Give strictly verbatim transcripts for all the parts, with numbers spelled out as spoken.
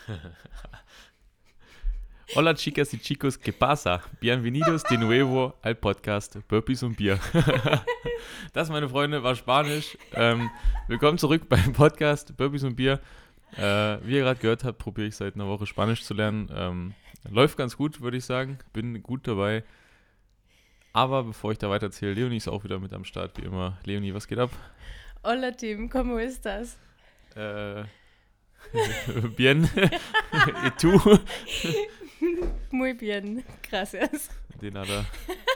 Hola chicas y chicos, ¿qué pasa? Bienvenidos de nuevo al Podcast Burpees und Bier. Das, meine Freunde, war Spanisch. Ähm, willkommen zurück beim Podcast Burpees und Bier. Äh, wie ihr gerade gehört habt, probiere ich seit einer Woche Spanisch zu lernen. Ähm, läuft ganz gut, würde ich sagen. Bin gut dabei. Aber bevor ich da weiter erzähle, Leonie ist auch wieder mit am Start, wie immer. Leonie, was geht ab? Hola Tim, ¿cómo estás? Äh, bien. ¿Y tú? Muy bien, gracias. De nada.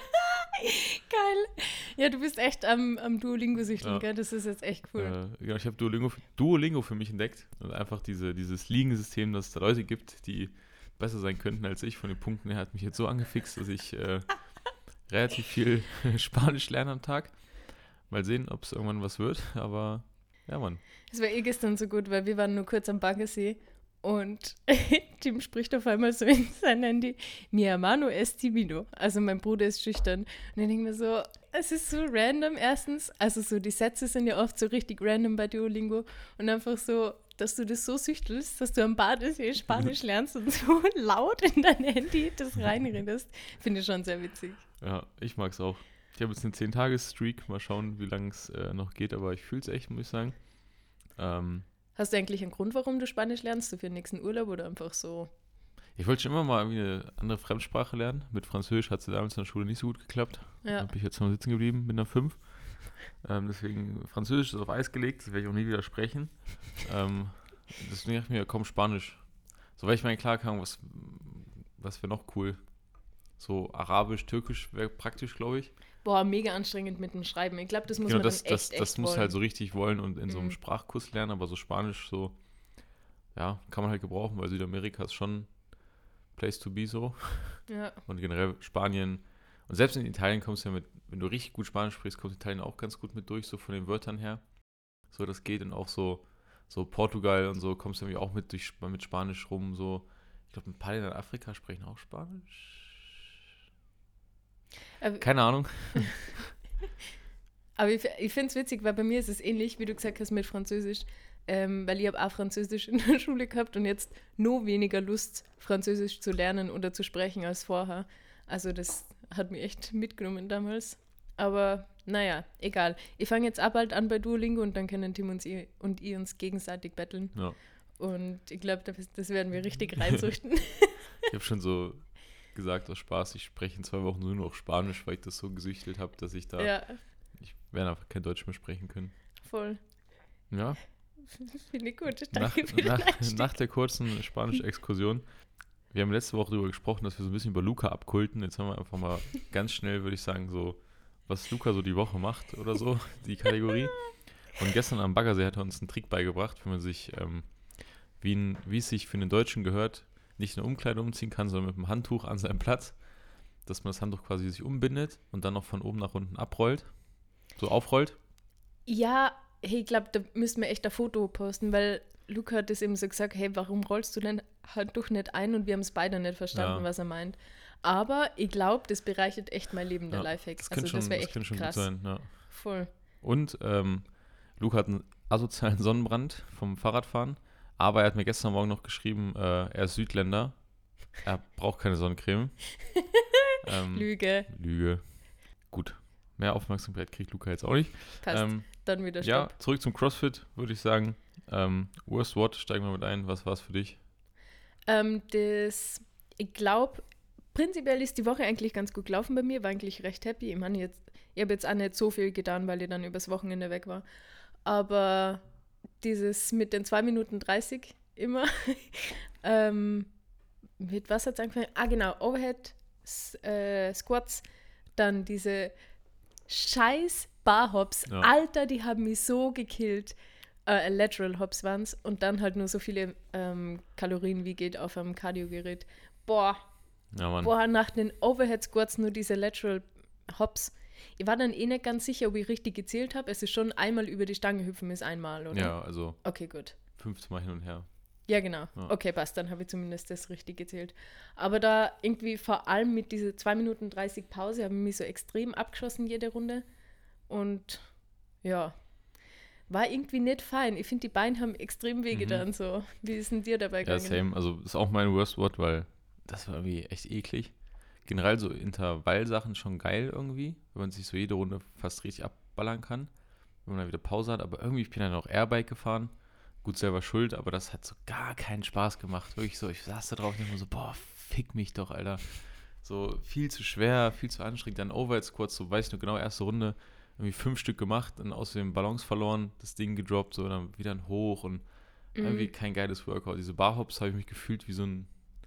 Geil. Ja, du bist echt am, am Duolingo-Süchteln, Ja. gell? Das ist jetzt echt cool. Äh, ja, ich habe Duolingo, Duolingo für mich entdeckt und einfach diese, dieses Liegensystem, dass es da Leute gibt, die besser sein könnten als ich. Von den Punkten her hat mich jetzt so angefixt, dass ich äh, relativ viel Spanisch lerne am Tag. Mal sehen, ob es irgendwann was wird, aber ja, Mann. Es war eh gestern so gut, weil wir waren nur kurz am Baggersee und Tim spricht auf einmal so in sein Handy, mi hermano es tímido, also mein Bruder ist schüchtern. Und dann denke ich mir so, es ist so random erstens, also so die Sätze sind ja oft so richtig random bei Duolingo und einfach so, dass du das so süchtelst, dass du am Badesee Spanisch lernst und so laut in dein Handy das reinredest, finde ich schon sehr witzig. Ja, ich mag es auch. Ich habe jetzt eine zehn-Tages-Streak, mal schauen, wie lange es äh, noch geht, aber ich fühle es echt, muss ich sagen. Ähm, Hast du eigentlich einen Grund, warum du Spanisch lernst? Du für den nächsten Urlaub oder einfach so? ich wollte schon immer mal irgendwie eine andere Fremdsprache lernen. Mit Französisch hat es damals in der Schule nicht so gut geklappt. Da Ja. bin ich jetzt noch sitzen geblieben mit einer fünf. Ähm, deswegen, Französisch ist auf Eis gelegt, das werde ich auch nie wieder sprechen. ähm, deswegen dachte ich mir, komm, Spanisch. So, weil ich meine, klar kam, was, was wäre noch cool? So Arabisch, Türkisch wäre praktisch, glaube ich. Boah, mega anstrengend mit dem Schreiben. Ich glaube, das muss Genau, man das, dann echt, das, das echt muss wollen. halt so richtig wollen und in so einem Mhm. Sprachkurs lernen, aber so Spanisch, so, ja, kann man halt gebrauchen, weil Südamerika ist schon Place to be so. Ja. Und generell Spanien. Und selbst in Italien kommst du ja mit, wenn du richtig gut Spanisch sprichst, kommst du in Italien auch ganz gut mit durch, so von den Wörtern her. So, das geht. Und auch so, so Portugal und so kommst du irgendwie auch mit, durch, mit Spanisch rum. So, ich glaube, ein paar Länder in Afrika sprechen auch Spanisch. Aber, Keine Ahnung. aber ich, ich finde es witzig, weil bei mir ist es ähnlich, wie du gesagt hast, mit Französisch. Ähm, weil ich habe auch Französisch in der Schule gehabt und jetzt noch weniger Lust, Französisch zu lernen oder zu sprechen als vorher. Also das hat mich echt mitgenommen damals. Aber naja, egal. Ich fange jetzt auch bald an bei Duolingo und dann können Tim und ich, und ich uns gegenseitig betteln. Ja. Und ich glaube, das, das werden wir richtig reinsuchten. Ich habe schon so gesagt aus Spaß, ich spreche in zwei Wochen nur noch Spanisch, weil ich das so gesüchtelt habe, dass ich da, Ja, ich werde einfach kein Deutsch mehr sprechen können. voll. Ja, Finde ich gut. nach, Danke für den nach, Einstieg. nach der kurzen Spanisch-Exkursion. Wir haben letzte Woche darüber gesprochen, dass wir so ein bisschen über Luca abkulten. Jetzt haben wir einfach mal ganz schnell, würde ich sagen, so, was Luca so die Woche macht oder so, die Kategorie. Und gestern am Baggersee hat er uns einen Trick beigebracht, wie man sich, ähm, wie, ein, wie es sich für einen Deutschen gehört, nicht eine Umkleide umziehen kann, sondern mit einem Handtuch an seinem Platz, dass man das Handtuch quasi sich umbindet und dann noch von oben nach unten abrollt, so aufrollt. Ja, hey, ich glaube, da müssen wir echt ein Foto posten, weil Luca hat das eben so gesagt, hey, warum rollst du dein Handtuch nicht ein? Und wir haben es beide nicht verstanden, Ja. was er meint. Aber ich glaube, das bereichert echt mein Leben, der Ja, Lifehack. Das könnte Also schon, das wäre das echt könnte schon gut krass. sein, ja. Voll. Und ähm, Luca hat einen asozialen Sonnenbrand vom Fahrradfahren, aber er hat mir gestern Morgen noch geschrieben, äh, er ist Südländer, er braucht keine Sonnencreme. ähm, Lüge. Lüge. Gut, mehr Aufmerksamkeit kriegt Luca jetzt auch nicht. Passt. Ähm, Dann wieder ja, Stopp. zurück zum CrossFit, würde ich sagen. Ähm, Worst What, steigen wir mit ein. Was war es für dich? Ähm, das, ich glaube, prinzipiell ist die Woche eigentlich ganz gut gelaufen bei mir, war eigentlich recht happy. Ich meine, jetzt, ich habe jetzt auch nicht so viel getan, weil ich dann übers Wochenende weg war. Aber dieses mit den zwei Minuten dreißig immer, ähm, mit was hat es angefangen? Ah, genau, Overhead S- äh, Squats, dann diese scheiß Bar-Hops. Ja. Alter, die haben mich so gekillt. Äh, Lateral Hops waren es. Und dann halt nur so viele ähm, Kalorien wie geht auf einem Cardio-Gerät. Boah, Ja, Mann. boah, nach den Overhead Squats nur diese Lateral Hops. Ich war dann eh nicht ganz sicher, ob ich richtig gezählt habe. Es ist schon einmal über die Stange hüpfen ist einmal, oder? Ja, also Okay, gut. fünfzehn Mal hin und her. Ja, genau. Ja. Okay, passt. Dann habe ich zumindest das richtig gezählt. Aber da irgendwie vor allem mit dieser zwei Minuten dreißig Pause habe ich mich so extrem abgeschossen jede Runde. Und ja, war irgendwie nicht fein. Ich finde, die Beine haben extrem wehgetan, Mhm. so. Wie ist denn dir dabei Ja, gegangen? same. Also ist auch mein Worst Word, weil das war irgendwie echt eklig. Generell so Intervallsachen schon geil irgendwie, wenn man sich so jede Runde fast richtig abballern kann, wenn man dann wieder Pause hat. Aber irgendwie, ich bin dann auch Airbike gefahren. Gut, selber schuld, aber das hat so gar keinen Spaß gemacht. Wirklich so, ich saß da drauf und immer so, boah, fick mich doch, Alter. So viel zu schwer, viel zu anstrengend. Dann Overhead Squats, so weiß ich nur genau, erste Runde, irgendwie fünf Stück gemacht, dann außerdem Balance verloren, das Ding gedroppt, so dann wieder hoch und irgendwie Mhm. kein geiles Workout. Diese Barhops habe ich mich gefühlt wie so ein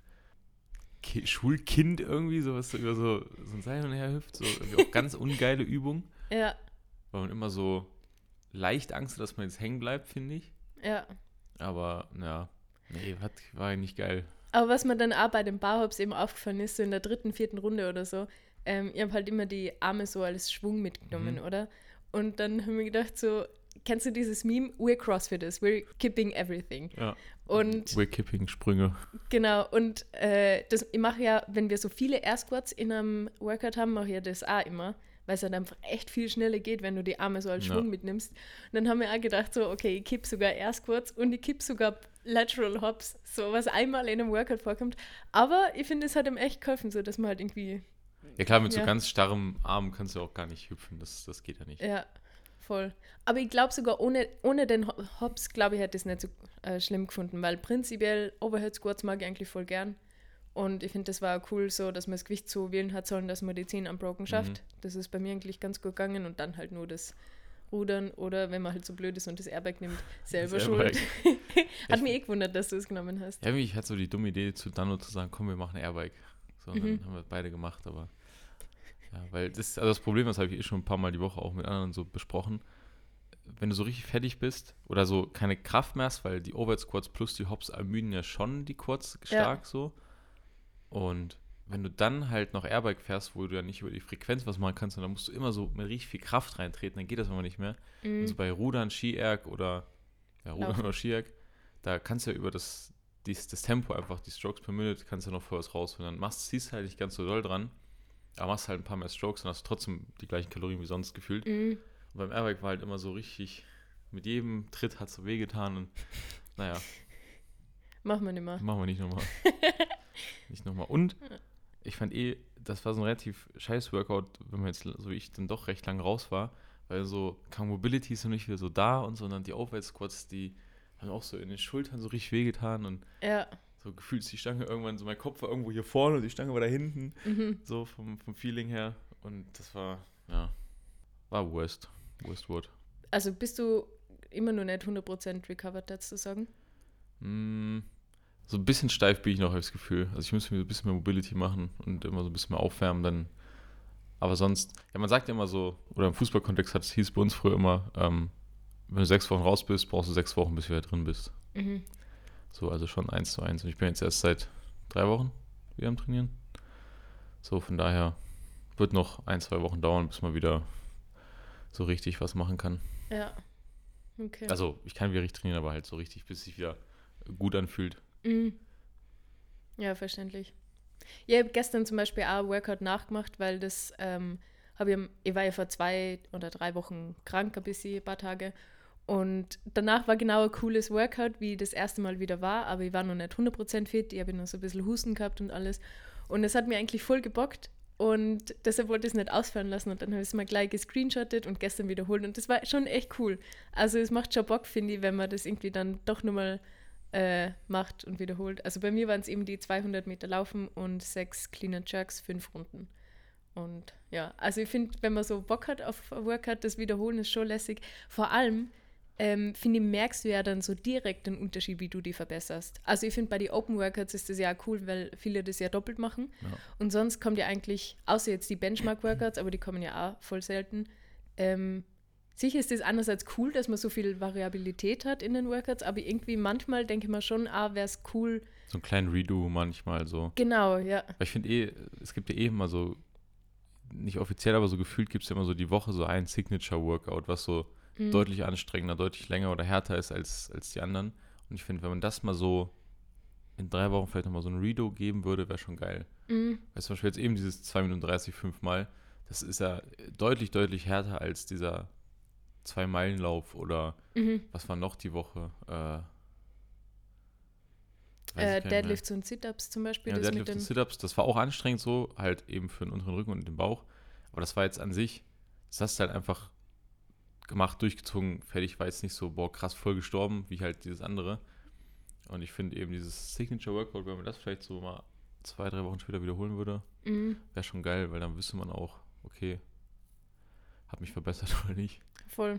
Ki Schulkind irgendwie, so was so über so, so ein Seil hin und her hüpft. So irgendwie auch ganz ungeile Übung, Ja, weil man immer so leicht Angst hat, dass man jetzt hängen bleibt, finde ich. ja. Aber, ja, nee, hat, war nicht geil. Aber was mir dann auch bei den Barhops eben aufgefallen ist, so in der dritten, vierten Runde oder so, ähm, ich habe halt immer die Arme so als Schwung mitgenommen, Mhm. oder? Und dann habe ich mir gedacht so, kennst du dieses Meme? We're Crossfitters, we're keeping everything. Ja. Und We're kipping Sprünge. genau, und äh, das, ich mache ja, wenn wir so viele Air Squats in einem Workout haben, mache ich ja das auch immer, weil es halt einfach echt viel schneller geht, wenn du die Arme so als Ja. Schwung mitnimmst. Und dann haben wir auch gedacht, so, okay, ich kipp sogar Air Squats und ich kipp sogar Lateral Hops, so was einmal in einem Workout vorkommt. Aber ich finde, es hat ihm echt geholfen, so dass man halt irgendwie, Ja klar, mit so Ja. ganz starrem Arm kannst du auch gar nicht hüpfen. Das, das geht ja nicht. ja, voll. Aber ich glaube sogar ohne, ohne den Ho- Hops, glaube ich, hätte ich es nicht so äh, schlimm gefunden, weil prinzipiell Overhead Squats mag ich eigentlich voll gern. Und ich finde, das war auch cool so, dass man das Gewicht so wählen hat sollen, dass man die zehn unbroken schafft. Mhm. Das ist bei mir eigentlich ganz gut gegangen und dann halt nur das Rudern oder wenn man halt so blöd ist und das Airbag nimmt, selber Das schuld. Airbag. Hat Ich- mich eh gewundert, dass du es genommen hast. Ja, irgendwie, ich hatte so die dumme Idee zu Dano zu sagen, komm, wir machen Airbike. So, und Mhm. dann haben wir beide gemacht, aber ja, weil das, also das Problem, das habe ich eh schon ein paar Mal die Woche auch mit anderen so besprochen. Wenn du so richtig fertig bist oder so keine Kraft mehr hast, weil die Overhead Squats plus die Hops ermüden ja schon die Quads stark so. Und wenn du dann halt noch Airbike fährst, wo du ja nicht über die Frequenz was machen kannst, dann musst du immer so mit richtig viel Kraft reintreten, dann geht das immer nicht mehr. Und so Mhm. bei Rudern, Ski-Erg oder ja, Rudern Laufen. oder Ski-Erg, da kannst du ja über das, dies, das Tempo einfach, die Strokes per Minute, kannst du ja noch vorher was raus. Und dann machst, ziehst halt nicht ganz so doll dran, aber machst halt ein paar mehr Strokes und hast trotzdem die gleichen Kalorien wie sonst gefühlt. Mhm. Und beim Airbike war halt immer so richtig, mit jedem Tritt hat es so wehgetan und naja, Machen wir nicht mehr. machen wir nicht nochmal. Nicht nochmal. Und ich fand eh, das war so ein relativ scheiß Workout, wenn man jetzt, so wie ich, dann doch recht lang raus war, weil so Kang Mobility ist noch nicht wieder so da und so, und dann die Overhead Squats, die haben auch so in den Schultern so richtig wehgetan und Ja. so gefühlt ist die Stange irgendwann, so mein Kopf war irgendwo hier vorne und die Stange war da hinten, Mhm. so vom, vom Feeling her, und das war, ja, war worst, worst word. Also bist du immer noch nicht hundert Prozent recovered, dazu sagen? Mm, so ein bisschen steif bin ich noch, habe ich das Gefühl. Also ich müsste mir so ein bisschen mehr Mobility machen und immer so ein bisschen mehr aufwärmen, dann. Aber sonst, ja, man sagt ja immer so, oder im Fußballkontext hat es hieß bei uns früher immer, ähm, wenn du sechs Wochen raus bist, brauchst du sechs Wochen, bis du wieder drin bist. Mhm. So, also schon eins zu eins. Und ich bin jetzt erst seit drei Wochen wieder am Trainieren. So, von daher wird noch ein, zwei Wochen dauern, bis man wieder so richtig was machen kann. Ja. Okay. Also, ich kann wieder richtig trainieren, aber halt so richtig, bis es sich wieder gut anfühlt. Mhm. Ja, verständlich. Ja, ich habe gestern zum Beispiel auch ein Workout nachgemacht, weil das ähm, habe ich, am- ich war ja vor zwei oder drei Wochen krank, ein bisschen, ein paar Tage. Und danach war genau ein cooles Workout, wie das erste Mal wieder war, aber ich war noch nicht hundert Prozent fit, ich habe noch so ein bisschen Husten gehabt und alles. Und es hat mir eigentlich voll gebockt und deshalb wollte ich es nicht ausfallen lassen und dann habe ich es mal gleich gescreenshottet und gestern wiederholt und das war schon echt cool. Also es macht schon Bock, finde ich, wenn man das irgendwie dann doch nochmal äh, macht und wiederholt. Also bei mir waren es eben die zweihundert Meter Laufen und sechs Clean and Jerks, fünf Runden. Und ja, also ich finde, wenn man so Bock hat auf ein Workout, das Wiederholen ist schon lässig. Vor allem, ähm, finde ich, merkst du ja dann so direkt den Unterschied, wie du die verbesserst. Also ich finde, bei den Open Workouts ist das ja auch cool, weil viele das ja doppelt machen. Ja. Und sonst kommt ja eigentlich, außer jetzt die Benchmark-Workouts, aber die kommen ja auch voll selten, ähm, sicher ist es einerseits cool, dass man so viel Variabilität hat in den Workouts, aber irgendwie manchmal denke ich mir schon, ah, wäre es cool. So einen kleinen Redo manchmal so. Genau, ja. Weil ich finde eh, es gibt ja eh immer so, nicht offiziell, aber so gefühlt gibt es ja immer so die Woche so ein Signature-Workout, was so Mhm. deutlich anstrengender, deutlich länger oder härter ist als, als die anderen. Und ich finde, wenn man das mal so in drei Wochen vielleicht nochmal so ein Redo geben würde, wäre schon geil. Mhm. Weil zum Beispiel jetzt eben dieses zwei Minuten dreißig fünfmal, das ist ja deutlich, deutlich härter als dieser Zwei-Meilen-Lauf oder Mhm. was war noch die Woche? Äh, weiß ich Äh, gar nicht mehr. Deadlifts und Sit-Ups zum Beispiel. Ja, das mit Deadlifts und den, Sit-Ups, das war auch anstrengend so, halt eben für den unteren Rücken und den Bauch. Aber das war jetzt an sich, das hast du halt einfach gemacht, durchgezogen, fertig, war jetzt nicht so, boah, krass voll gestorben, wie halt dieses andere. Und ich finde eben dieses Signature-Workout, wenn man das vielleicht so mal zwei, drei Wochen später wiederholen würde, mhm, wäre schon geil, weil dann wüsste man auch, okay, hat mich verbessert oder nicht. voll.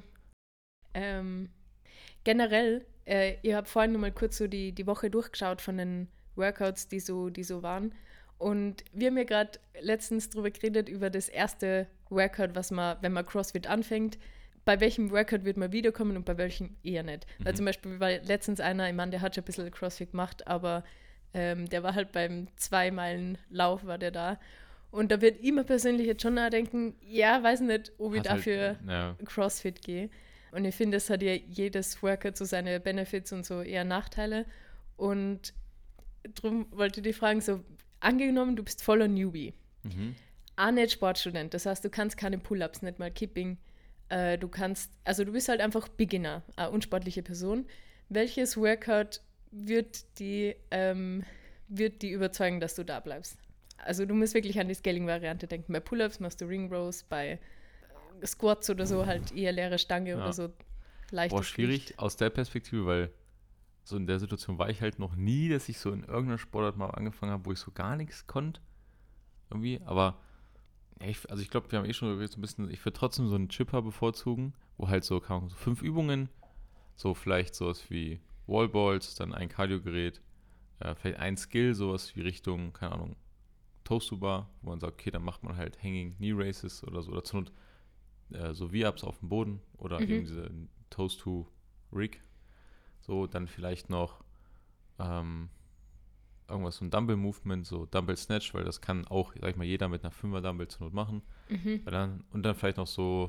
Ähm, generell, äh, ich habe vorhin noch mal kurz so die, die Woche durchgeschaut von den Workouts, die so, die so waren. Und wir haben ja gerade letztens drüber geredet, über das erste Workout, was man, wenn man CrossFit anfängt, bei welchem Workout wird man wiederkommen und bei welchem eher nicht. Mhm. Weil zum Beispiel war letztens einer, ich meine, der hat schon ein bisschen CrossFit gemacht, aber ähm, der war halt beim Zwei-Meilen-Lauf, war der da. Und da wird ich mir persönlich jetzt schon nachdenken, ja, weiß nicht, ob ich Hat dafür halt, ja, CrossFit gehe. Und ich finde, es hat ja jedes Workout so seine Benefits und so eher Nachteile. Und darum wollte ich dich fragen, so angenommen, du bist voller Newbie, mhm. auch nicht Sportstudent, das heißt, du kannst keine Pull-Ups, nicht mal Kipping, äh, du kannst, also du bist halt einfach Beginner, eine unsportliche Person. Welches Workout wird die, ähm, wird die überzeugen, dass du da bleibst? Also du musst wirklich an die Scaling-Variante denken. Bei Pull-Ups machst du Ring Rows, bei Squats oder so halt eher leere Stange Ja. oder so leichtes Boah, schwierig Gewicht. aus der Perspektive, weil so in der Situation war ich halt noch nie, dass ich so in irgendeiner Sportart mal angefangen habe, wo ich so gar nichts konnte. Irgendwie, aber ja, ich, also ich glaube, wir haben eh schon darüber geredet, so ein bisschen, ich würde trotzdem so einen Chipper bevorzugen, wo halt so, keine Ahnung, so fünf Übungen, so vielleicht sowas wie Wallballs, dann ein Kardiogerät, äh, vielleicht ein Skill, sowas wie Richtung, keine Ahnung, Toast to Bar, wo man sagt, okay, dann macht man halt Hanging Knee Races oder so, oder zur Not äh, so V-Ups auf dem Boden oder Mhm. eben diese Toast to Rig. So, dann vielleicht noch ähm, irgendwas, so ein Dumbbell-Movement, so Dumbbell Snatch, weil das kann auch, sag ich mal, jeder mit einer Fünfer-Dumbbell zur Not machen. Mhm. Weil dann, und dann vielleicht noch so,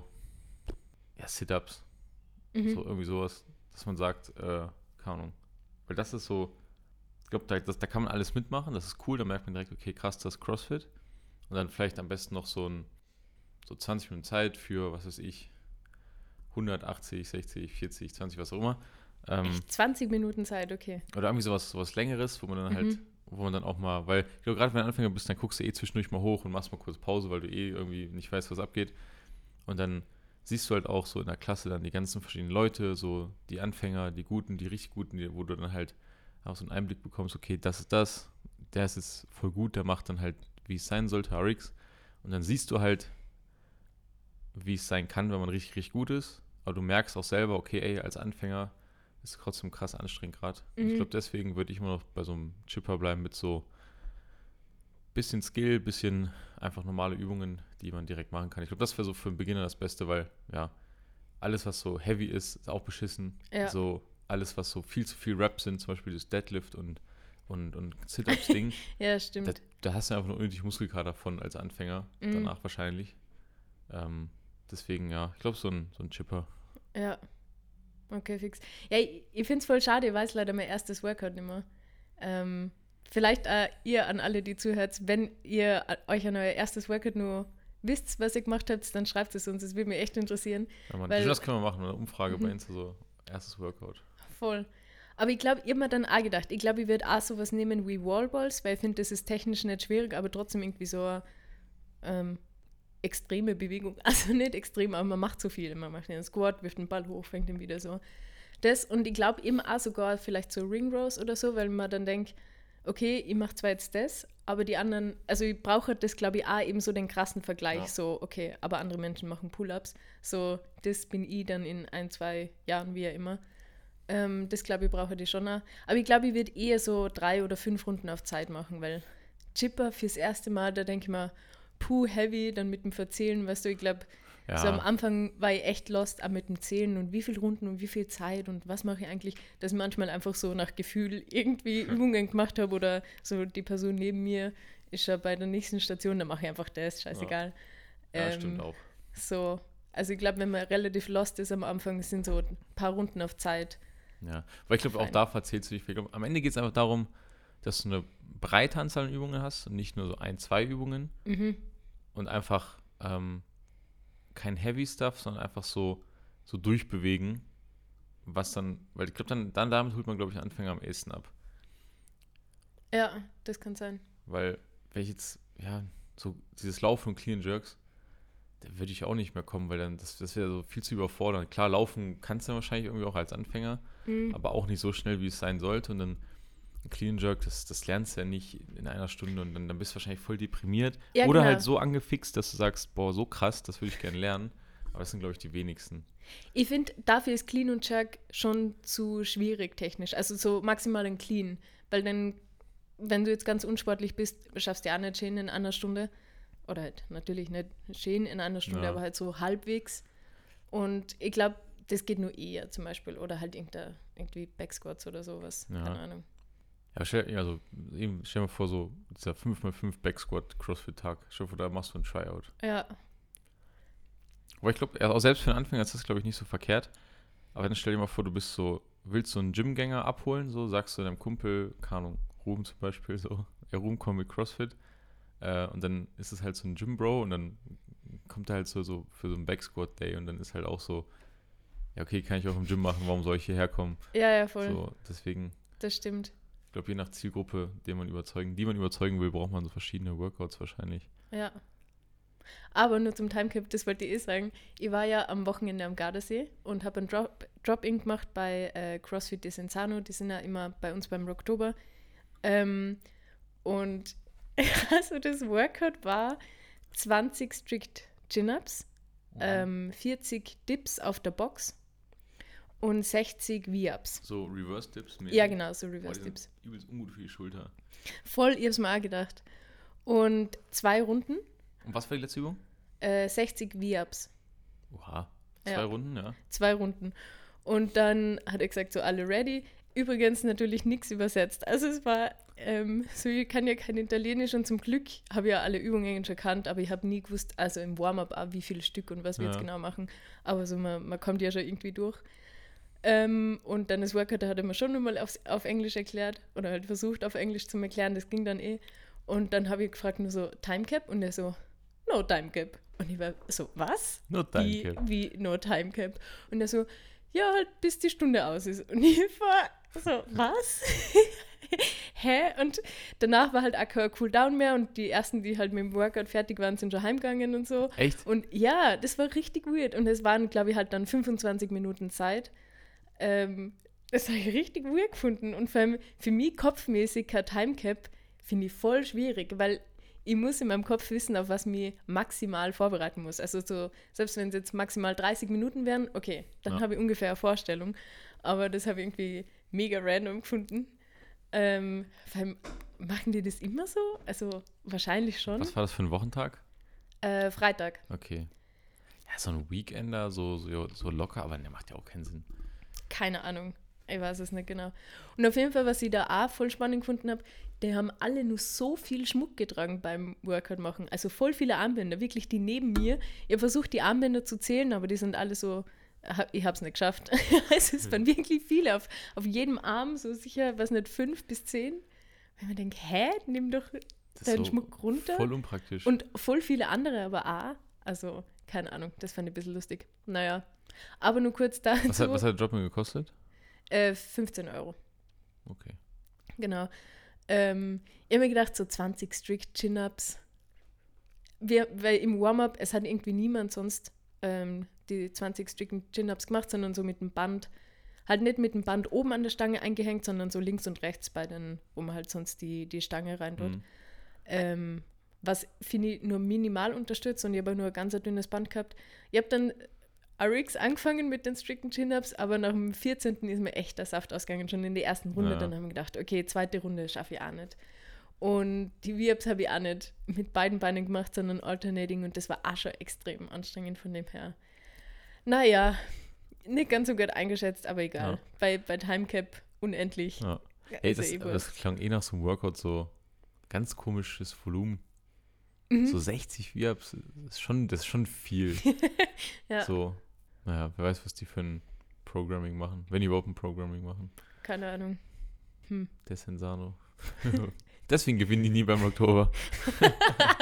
ja, Sit-Ups, Mhm. so irgendwie sowas, dass man sagt, äh, keine Ahnung. Weil das ist so, ich glaube, da, das- da kann man alles mitmachen, das ist cool, da merkt man direkt, okay, krass, das ist CrossFit. Und dann vielleicht am besten noch so ein, so zwanzig Minuten Zeit für, was weiß ich, hundertachtzig, sechzig, vierzig, zwanzig, was auch immer. Ähm, Echt zwanzig Minuten Zeit, okay. Oder irgendwie sowas, sowas Längeres, wo man dann halt, Mhm. wo man dann auch mal, weil ich glaube, gerade wenn du Anfänger bist, dann guckst du eh zwischendurch mal hoch und machst mal kurz Pause, weil du eh irgendwie nicht weißt, was abgeht. Und dann siehst du halt auch so in der Klasse dann die ganzen verschiedenen Leute, so die Anfänger, die Guten, die richtig Guten, die, wo du dann halt auch so einen Einblick bekommst, okay, das ist das, der ist jetzt voll gut, der macht dann halt, wie es sein sollte, R X. Und dann siehst du halt, wie es sein kann, wenn man richtig, richtig gut ist. Aber du merkst auch selber, okay, ey, als Anfänger ist trotzdem krass anstrengend gerade. Mhm. Ich glaube, deswegen würde ich immer noch bei so einem Chipper bleiben mit so bisschen Skill, bisschen einfach normale Übungen, die man direkt machen kann. Ich glaube, das wäre so für einen Beginner das Beste, weil, ja, alles, was so heavy ist, ist auch beschissen. Ja. So alles, was so viel zu viel Reps sind, zum Beispiel das Deadlift und, und, und Sit-Ups-Ding, Ja, stimmt. da, da hast du einfach nur unnötig Muskelkater von als Anfänger, Mhm. danach wahrscheinlich. Ähm, deswegen, ja, ich glaube, so ein, so ein Chipper. Ja. Okay, fix. Ja, ich, ich finde es voll schade, ich weiß leider mein erstes Workout nicht mehr. Ähm, vielleicht äh, ihr an alle, die zuhört, wenn ihr äh, euch an euer erstes Workout nur wisst, was ihr gemacht habt, dann schreibt es uns, das würde mich echt interessieren. Ja, man, Weil- das können wir machen, eine Umfrage bei Mhm. Insta, so erstes Workout. Voll. Aber ich glaube, ich habe mir dann auch gedacht, ich glaube, ich würde auch sowas nehmen wie Wallballs, weil ich finde, das ist technisch nicht schwierig, aber trotzdem irgendwie so eine ähm, extreme Bewegung. Also nicht extrem, aber man macht so viel. Man macht einen Squat, wirft den Ball hoch, fängt ihn wieder so. Das und ich glaube eben auch sogar vielleicht so Ring Rows oder so, weil man dann denkt, okay, ich mache zwar jetzt das, aber die anderen, also ich brauche das, glaube ich, auch eben so den krassen Vergleich, Ja. so, okay, aber andere Menschen machen Pull-Ups, so, das bin ich dann in ein, zwei Jahren, wie ja immer. Ähm, das, glaube ich, brauche ich schon auch. Aber ich glaube, ich würde eher so drei oder fünf Runden auf Zeit machen, weil Chipper fürs erste Mal, da denke ich mir, puh, heavy, dann mit dem Verzählen, weißt du, ich glaube, Ja, so am Anfang war ich echt lost, auch mit dem Zählen und wie viele Runden und wie viel Zeit und was mache ich eigentlich, dass ich manchmal einfach so nach Gefühl irgendwie Übungen gemacht habe oder so die Person neben mir ist ja bei der nächsten Station, dann mache ich einfach das, scheißegal. ja Ähm, stimmt auch. So, also ich glaube, wenn man relativ lost ist am Anfang, sind so ein paar Runden auf Zeit. Ja, weil ich glaube, auch Fein. da verzählst du dich. Ich glaub, am Ende geht es einfach darum, dass du eine breite Anzahl an Übungen hast und nicht nur so ein, zwei Übungen Mhm. und einfach ähm, kein Heavy Stuff, sondern einfach so so durchbewegen, was dann, weil ich glaube, dann, dann damit holt man, glaube ich, den Anfänger am ehesten ab. Ja, das kann sein. Weil, wenn ich jetzt, ja, so dieses Laufen und Clean Jerks, da würde ich auch nicht mehr kommen, weil dann, das, das wäre so viel zu überfordern. Klar, laufen kannst du wahrscheinlich irgendwie auch als Anfänger, Mhm. aber auch nicht so schnell, wie es sein sollte. Und dann ein Clean Jerk, das, das lernst du ja nicht in einer Stunde und dann, dann bist du wahrscheinlich voll deprimiert. Ja, Oder genau. halt so angefixt, dass du sagst, boah, so krass, das würde ich gerne lernen. Aber das sind, glaube ich, die wenigsten. Ich finde, dafür ist Clean und Jerk schon zu schwierig technisch. Also so maximal ein Clean. Weil dann, wenn du jetzt ganz unsportlich bist, schaffst du ja auch nicht schön in einer Stunde. Oder halt natürlich nicht schön in einer Stunde, Ja. aber halt so halbwegs. Und ich glaube, das geht nur eher zum Beispiel. Oder halt irgendein, irgendwie Backsquats oder sowas. Ja. Keine Ahnung. Ja, stell, ja, also, eben, stell dir mal vor, so dieser fünf mal fünf Backsquat Crossfit-Tag. Ich hoffe, da machst du ein Tryout. Ja, Aber ich glaube, auch selbst für einen Anfänger ist das, glaube ich, nicht so verkehrt. Aber dann stell dir mal vor, du bist so, willst so einen Gymgänger abholen, so, sagst du deinem Kumpel, keine Ahnung, Ruben zum Beispiel, so, ja, Ruben kommt mit CrossFit. Äh, und dann ist es halt so ein Gym-Bro und dann kommt er halt so, so für so einen Backsquat-Day und dann ist halt auch so, ja, okay, kann ich auch im Gym machen, warum soll ich hierher kommen? ja, ja, voll. So, deswegen, Das stimmt. ich glaube, je nach Zielgruppe, die man überzeugen, die man überzeugen will, braucht man so verschiedene Workouts wahrscheinlich. Ja. Aber nur zum Timecap, das wollte ich eh sagen. Ich war ja am Wochenende am Gardasee und habe ein Drop- Drop-In gemacht bei äh, CrossFit Desenzano. Die sind ja immer bei uns beim Rocktober. Ähm, und also das Workout war zwanzig Strict Chin-Ups, ähm, vierzig Dips auf der Box und sechzig V-Ups. So Reverse Dips? Ja, genau, so Boah, Reverse die sind Dips. übelst ungut für die Schulter. Voll, ich hab's mir auch gedacht. Und zwei Runden, Und was war die letzte Übung? äh, sechzig V-Ups. Oha. Zwei Ja. Runden, ja. Zwei Runden. Und dann hat er gesagt, so alle ready. Übrigens natürlich nichts übersetzt. Also es war, ähm, so ich kann ja kein Italienisch und zum Glück habe ich ja alle Übungen schon gekannt, aber ich habe nie gewusst, also im Warm-up auch, wie viele Stück und was wir Ja. jetzt genau machen. Aber so man, man kommt ja schon irgendwie durch. Ähm, und dann das Workout, da hat er mir schon nochmal auf, auf Englisch erklärt oder halt versucht auf Englisch zu erklären, das ging dann eh. Und dann habe ich gefragt nur so, Timecap? Und er so, no Timecap. Und ich war so, was? Nur Wie, Timecap. wie no Timecap? Und er so, ja, halt bis die Stunde aus ist. Und ich war so, was? Hä? Und danach war halt auch kein Cooldown mehr und die ersten, die halt mit dem Workout fertig waren, sind schon heimgegangen und so. Echt? Und ja, das war richtig weird. Und es waren, glaube ich, halt dann fünfundzwanzig Minuten Zeit. Ähm, das habe ich richtig weird gefunden. Und vor allem für mich kopfmäßig kein Timecap finde ich voll schwierig, weil ich muss in meinem Kopf wissen, auf was ich mich maximal vorbereiten muss. Also so, selbst wenn es jetzt maximal dreißig Minuten wären, okay, dann Ja. habe ich ungefähr eine Vorstellung. Aber das habe ich irgendwie mega random gefunden. Ähm, vor allem, machen die das immer so? Also wahrscheinlich schon. Was war das für ein Wochentag? Äh, Freitag. Okay. Ja, so ein Weekender, so, so, so locker, aber der macht ja auch keinen Sinn. Keine Ahnung. Ich weiß es nicht genau. Und auf jeden Fall, was ich da auch voll spannend gefunden habe, die haben alle nur so viel Schmuck getragen beim Workout machen. Also voll viele Armbänder, wirklich die neben mir. Ich habe versucht, die Armbänder zu zählen, aber die sind alle so, ich habe es nicht geschafft. Also es waren wirklich viele. Auf, auf jedem Arm so sicher, was nicht, fünf bis zehn. Wenn man denkt, hä, nimm doch Das ist deinen so Schmuck runter. Voll unpraktisch. Und voll viele andere aber auch. Also, keine Ahnung, das fand ich ein bisschen lustig. Naja, aber nur kurz dazu. was, hat, was hat der Job mir gekostet? Äh, fünfzehn Euro, Okay. genau. Ähm, ich habe mir gedacht, so zwanzig Strict Chin-Ups. Wir, weil im Warm-Up, es hat irgendwie niemand sonst ähm, die zwanzig Strict Chin-Ups gemacht, sondern so mit dem Band. Halt nicht mit dem Band oben an der Stange eingehängt, sondern so links und rechts bei den, wo man halt sonst die, die Stange rein tut. Mhm. Ähm, was, finde ich, nur minimal unterstützt und ich habe nur ein ganz dünnes Band gehabt. Ich habe dann R X angefangen mit den strikten Chin-Ups, aber nach dem vierzehnten ist mir echt der Saft ausgegangen, schon in der ersten Runde. Ja. Dann haben wir gedacht, okay, zweite Runde schaffe ich auch nicht. Und die V-Ups habe ich auch nicht mit beiden Beinen gemacht, sondern Alternating und das war auch schon extrem anstrengend von dem her. Naja, nicht ganz so gut eingeschätzt, aber egal. Ja. Bei, bei Timecap unendlich. Ja. Ja, Ey, also das, eh aber das wurscht. klang eh nach so einem Workout so ganz komisches Volumen. Mhm. So sechzig V-Ups, das ist schon, das ist schon viel. Ja. So, naja, wer weiß, was die für ein Programming machen. Wenn die überhaupt ein Programming machen. Keine Ahnung. Hm. Descensano. Deswegen gewinnen die nie beim Oktober.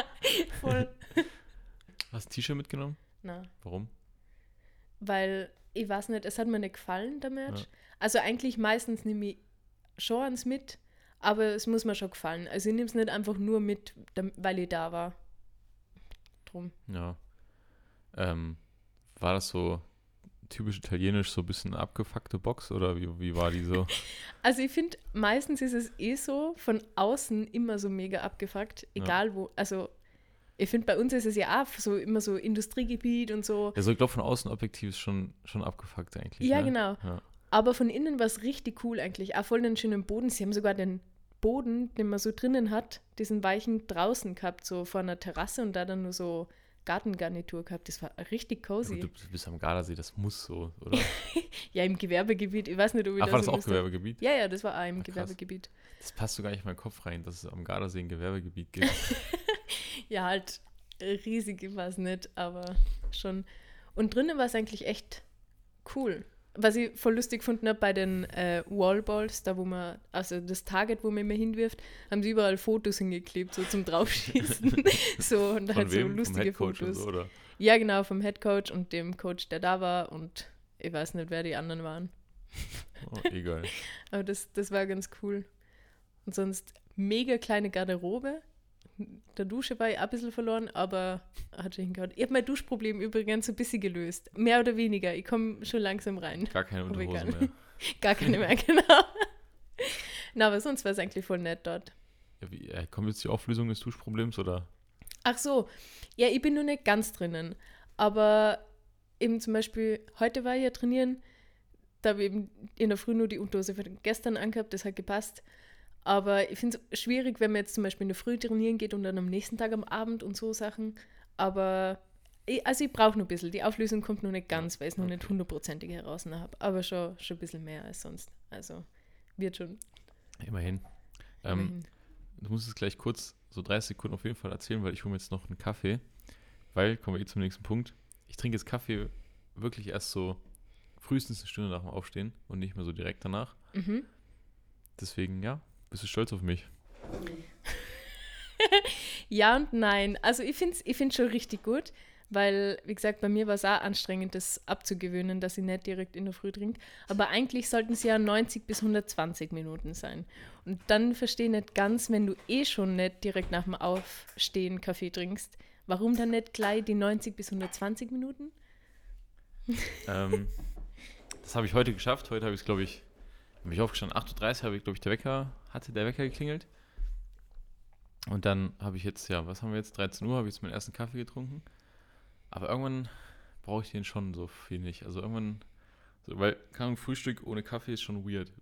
Voll. Hast du ein T-Shirt mitgenommen? Na, Warum? weil Ich weiß nicht, es hat mir nicht gefallen, der Match. Ja. Also eigentlich meistens nehme ich schon eins mit, aber es muss mir schon gefallen. Also ich nehme es nicht einfach nur mit, dam- weil ich da war. Drum. Ja. Ähm, war das so typisch italienisch, so ein bisschen abgefuckte Box oder wie, wie war die so? Also ich finde, meistens ist es eh so, von außen immer so mega abgefuckt, egal wo, also ich finde, bei uns ist es ja auch so immer so Industriegebiet und so. Also ich glaube, von außen objektiv ist schon, schon abgefuckt eigentlich. Ja, ne? genau. Ja. Aber von innen war es richtig cool eigentlich. Auch voll den schönen Boden. Sie haben sogar den Boden, den man so drinnen hat, diesen weichen draußen gehabt, so vor einer Terrasse und da dann nur so Gartengarnitur gehabt. Das war richtig Ja, cozy. gut, du bist am Gardasee, das muss so, oder? Ja, im Gewerbegebiet. Ich weiß nicht, ob ich Ach, da war das so auch Lust hab. Gewerbegebiet? Ja, ja, das war auch im Ah, krass. Gewerbegebiet. Das passt so gar nicht in meinen Kopf rein, dass es am Gardasee ein Gewerbegebiet gibt. Ja, halt riesig war es nicht, aber schon. Und drinnen war es eigentlich echt cool. Was ich voll lustig gefunden habe bei den äh, Wallballs, da wo man, also das Target, wo man immer hinwirft, haben sie überall Fotos hingeklebt, so zum Draufschießen. So, und Von halt so wem? Vom lustige Headcoach und Fotos. so, oder? Ja, genau, vom Headcoach und dem Coach, der da war und ich weiß nicht, wer die anderen waren. Oh, egal. Aber das, das war ganz cool. Und sonst mega kleine Garderobe. Der Dusche war ich auch ein bisschen verloren, aber hat schon hingehauen. Ich habe mein Duschproblem übrigens ein bisschen gelöst. Mehr oder weniger. Ich komme schon langsam rein. Gar keine Aber Unterhose egal. mehr. Gar keine mehr, genau. Na, aber sonst war es eigentlich voll nett dort. Ja, wie, äh, kommt jetzt die Auflösung des Duschproblems, oder? Ach so, ja, ich bin nur nicht ganz drinnen. Aber eben zum Beispiel, heute war ich ja trainieren, da habe ich eben in der Früh nur die Unterhose von gestern angehabt, das hat gepasst. Aber ich finde es schwierig, wenn man jetzt zum Beispiel in der Früh trainieren geht und dann am nächsten Tag am Abend und so Sachen. Aber, ich, also ich brauche noch ein bisschen. Die Auflösung kommt noch nicht ganz, weil ich es noch Okay. nicht hundertprozentig heraus habe. Aber schon, schon ein bisschen mehr als sonst. Also, wird schon. Immerhin. Ähm, Immerhin. du musst es gleich kurz, so dreißig Sekunden auf jeden Fall erzählen, weil ich hole mir jetzt noch einen Kaffee. Weil, kommen wir eh zum nächsten Punkt, ich trinke jetzt Kaffee wirklich erst so frühestens eine Stunde nach dem Aufstehen und nicht mehr so direkt danach. Mhm. Deswegen, ja, bist du stolz auf mich? Ja und nein. Also ich finde es ich find's schon richtig gut, weil, wie gesagt, bei mir war es auch anstrengend, das abzugewöhnen, dass ich nicht direkt in der Früh trinke. Aber eigentlich sollten es ja neunzig bis hundertzwanzig Minuten sein. Und dann verstehe ich nicht ganz, wenn du eh schon nicht direkt nach dem Aufstehen Kaffee trinkst, warum dann nicht gleich die neunzig bis hundertzwanzig Minuten? ähm, das habe ich heute geschafft. Heute habe ich es, glaube ich, bin ich aufgestanden, acht Uhr dreißig habe ich, glaube ich, der Wecker, hatte der Wecker geklingelt. Und dann habe ich jetzt, ja, was haben wir jetzt? dreizehn Uhr habe ich jetzt meinen ersten Kaffee getrunken. Aber irgendwann brauche ich den schon so viel nicht. Also irgendwann, so, weil, keine Ahnung, Frühstück ohne Kaffee ist schon weird.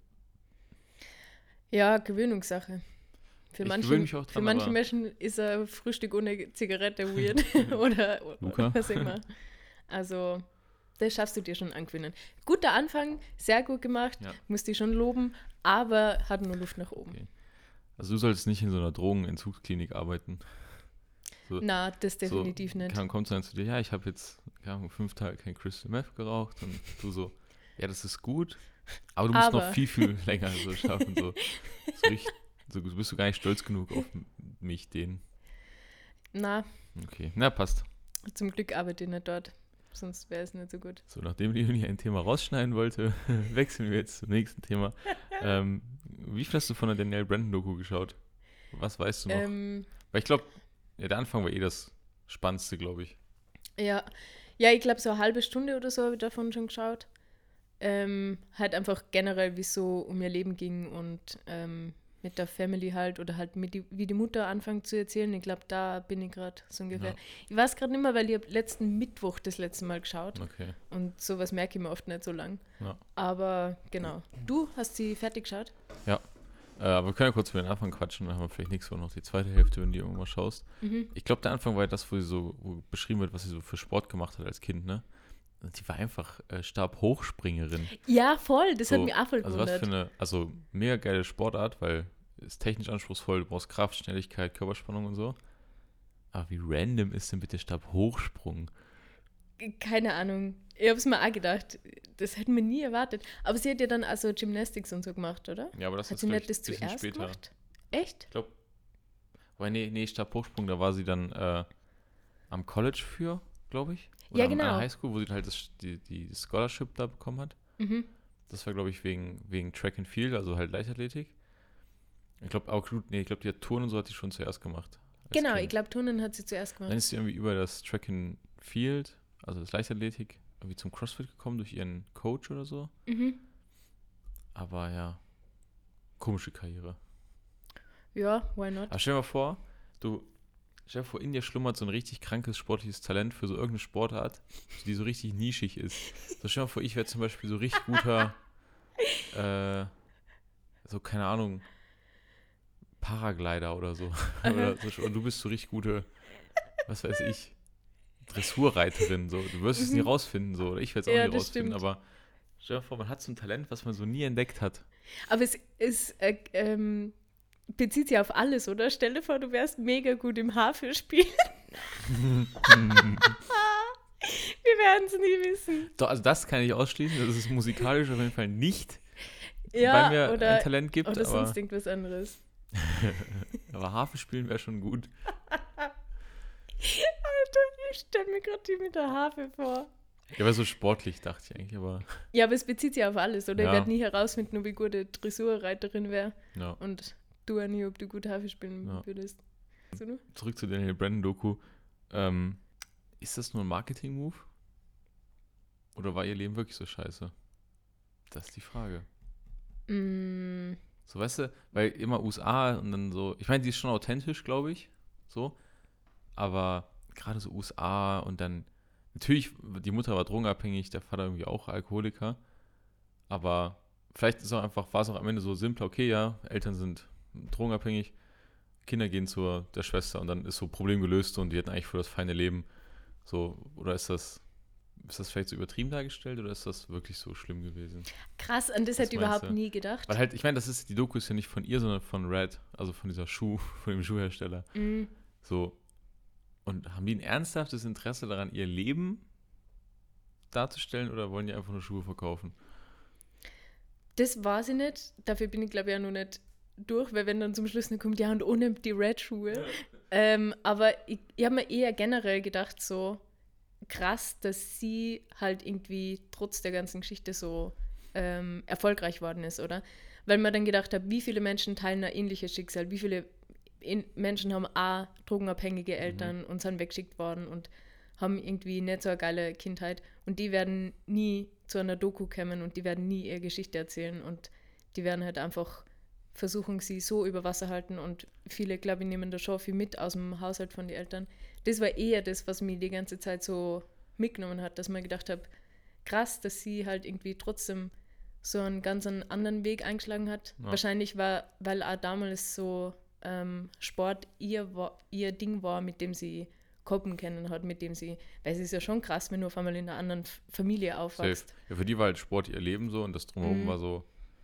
Ja, Gewöhnungssache. Für Ich manche, gewöhne mich auch für dran, manche aber- Menschen ist ein Frühstück ohne Zigarette weird. oder, Luca? oder was immer. Also, das schaffst du dir schon angewöhnen. Guter Anfang, sehr gut gemacht, Ja. musst dich schon loben, aber hat nur Luft nach oben. Okay. Also du solltest nicht in so einer Drogenentzugsklinik arbeiten. So, Na, das definitiv so, nicht. Kann, kommt dann zu dir, ja, ich habe jetzt keine Ahnung, fünf Tage kein Crystal Meth geraucht und du so, ja, das ist gut, aber du musst Aber. noch viel, viel länger so schaffen. So, so, richtig, so bist du gar nicht stolz genug auf m- mich, den. Na, Okay, na, passt. zum Glück arbeite ich nicht dort, sonst wäre es nicht so gut. So, nachdem die Uni ein Thema rausschneiden wollte, wechseln wir jetzt zum nächsten Thema. Ähm, wie viel hast du von der Danielle Brandon-Doku geschaut? Was weißt du noch? Ähm, Weil ich glaube, ja, der Anfang war eh das Spannendste, glaube ich. ja. ja, ich glaube, so eine halbe Stunde oder so habe ich davon schon geschaut. Ähm, halt einfach generell, wie es so um ihr Leben ging und ähm, mit der Family halt oder halt mit die, wie die Mutter anfängt zu erzählen. Ich glaube, da bin ich gerade so ungefähr. Ja. Ich weiß gerade nicht mehr, weil ich habe letzten Mittwoch das letzte Mal geschaut Okay. und sowas merke ich mir oft nicht so lang. Ja. Aber genau. Du hast sie fertig geschaut? Äh, aber wir können ja kurz über den Anfang quatschen, dann haben wir vielleicht nächstes Mal noch die zweite Hälfte, wenn du irgendwann mal schaust. Mhm. Ich glaube, der Anfang war ja das, wo sie so wo beschrieben wird, was sie so für Sport gemacht hat als Kind, ne? Und sie war einfach äh, Stabhochspringerin. Ja, voll. Das hat So, mich auch voll Also was für gewundert. eine, also mega geile Sportart, weil ist technisch anspruchsvoll, du brauchst Kraft, Schnelligkeit, Körperspannung und so. Aber wie random ist denn bitte Stabhochsprung? Keine Ahnung. Ich habe es mir auch gedacht. Das hätten wir nie erwartet. Aber sie hat ja dann also Gymnastics und so gemacht, oder? Ja, aber das Hat ist sie glaub nicht ich, das ein bisschen zuerst später. gemacht? Echt? Ich glaube, weil nee, nee, Stabhochsprung, da war sie dann äh, am College für, glaube ich. Oder Ja, an genau. der Highschool, wo sie halt das, die, die Scholarship da bekommen hat. Mhm. Das war, glaube ich, wegen, wegen Track and Field, also halt Leichtathletik. Ich glaube, auch nee, ich glaube, die hat Touren und so hat die schon zuerst gemacht. Als Genau, ich Kind. glaube, Turnen hat sie zuerst Dann gemacht. ist sie irgendwie über das Track and Field, also das Leichtathletik, irgendwie zum CrossFit gekommen durch ihren Coach oder so. Mhm. Aber ja, komische Karriere. Ja, why not? Aber stell dir mal vor, du, stell dir vor, in dir schlummert so ein richtig krankes sportliches Talent für so irgendeine Sportart, die so richtig nischig ist. So stell dir mal vor, ich wäre zum Beispiel so richtig guter, äh, so keine Ahnung, Paraglider oder so. oder so. Und du bist so richtig gute, was weiß ich, Dressurreiterin. So. Du wirst es nie Mhm. rausfinden, so. Oder ich werde es auch Ja, nie das rausfinden. stimmt. Aber stell dir vor, man hat so ein Talent, was man so nie entdeckt hat. Aber es ist, äh, ähm, bezieht sich auf alles, oder? Stell dir vor, du wärst mega gut im Haferspielen. Wir werden es nie wissen. Doch, also das kann ich ausschließen, dass es musikalisch auf jeden Fall nicht Ja, bei mir oder, ein Talent gibt. oder aber, sonst irgendwas anderes. aber Harfe spielen wäre schon gut. Ich stelle mir gerade die mit der Harfe vor. Ja, aber so sportlich dachte ich eigentlich, aber Ja, aber es bezieht sich auf alles, oder? Ja. Ich werde nie herausfinden, ob ich gute Dressurreiterin wäre. ja. Und du auch nie, ob du gut Harfe spielen Ja. würdest. So, ne? Zurück zu Daniel Brandon-Doku. Ähm, ist das nur ein Marketing-Move? Oder war ihr Leben wirklich so scheiße? Das ist die Frage. Mm, So, weißt du, weil immer U S A und dann so, ich meine, die ist schon authentisch, glaube ich, so, aber gerade so U S A und dann, natürlich, die Mutter war drogenabhängig, der Vater irgendwie auch Alkoholiker, aber vielleicht ist auch einfach, war es auch am Ende so simpler, okay, ja, Eltern sind drogenabhängig, Kinder gehen zur der Schwester und dann ist so Problem gelöst und die hatten eigentlich für das feine Leben, so, oder ist das, ist das vielleicht so übertrieben dargestellt oder ist das wirklich so schlimm gewesen? krass, an das Was hätte ich meinst überhaupt du? nie gedacht. Weil halt, ich meine, das ist, die Doku ist ja nicht von ihr, sondern von Red, also von dieser Schuh, von dem Schuhhersteller. Mm, So. Und haben die ein ernsthaftes Interesse daran, ihr Leben darzustellen oder wollen die einfach nur Schuhe verkaufen? das weiß ich nicht. Dafür bin ich, glaube ich, auch noch nicht durch, weil wenn dann zum Schluss noch kommt, ja, und ohne die Red-Schuhe. Ähm, aber ich, ich habe mir eher generell gedacht, so krass, dass sie halt irgendwie trotz der ganzen Geschichte so ähm, erfolgreich worden ist, oder? Weil man dann gedacht hat, wie viele Menschen teilen ein ähnliches Schicksal, wie viele in, Menschen haben auch drogenabhängige Eltern und sind weggeschickt worden und haben irgendwie nicht so eine geile Kindheit und die werden nie zu einer Doku kommen und die werden nie ihre Geschichte erzählen und die werden halt einfach versuchen, sie so über Wasser halten und viele, glaube ich, nehmen da schon viel mit aus dem Haushalt von den Eltern. Das war eher das, was mich die ganze Zeit so mitgenommen hat, dass man gedacht habe, krass, dass sie halt irgendwie trotzdem so einen ganz anderen Weg eingeschlagen hat. Ja. Wahrscheinlich war, weil auch damals so ähm, Sport ihr, war, ihr Ding war, mit dem sie kopen können hat, mit dem sie, weil es ist ja schon krass, wenn du auf einmal in einer anderen F- Familie aufwachst. Safe. Ja, für die war halt Sport ihr Leben so und das Drumherum Mhm. war so,